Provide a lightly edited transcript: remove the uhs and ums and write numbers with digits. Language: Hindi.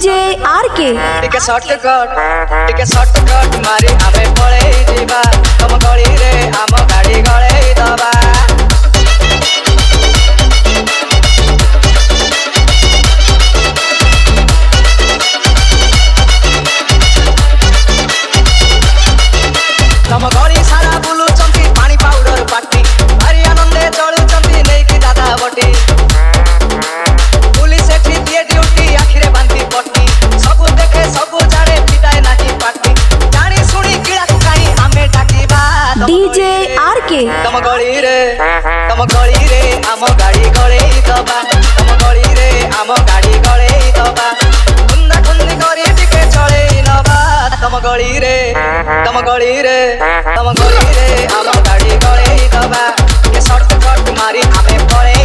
डीजे आर के टिके शॉर्टकट मारी आमे पळे जीवा तम गली रे आम गाड़ी गळे दबा तम गली सारा बुलु चंती पानी पाउडर पाटी भारी आनंदे चलु चंती नै कि दादा बटी पुलिस एठी दिए ड्यूटी आखिरे बांधी पट्टी सबु देखे सबु जाने पिटाए नाही पाटी जानी सुनी किड़ा काई आमे डाकीबा डीजे आर के तम गली रे आम गाड़ी गळे दबा तम गली रे आम गाड़ी गळे दबा खुंदा खुंदी करी टिके चले नबा तम गली रे आम गाड़ी गळे दबा के शॉर्टकट मारी आमे पळे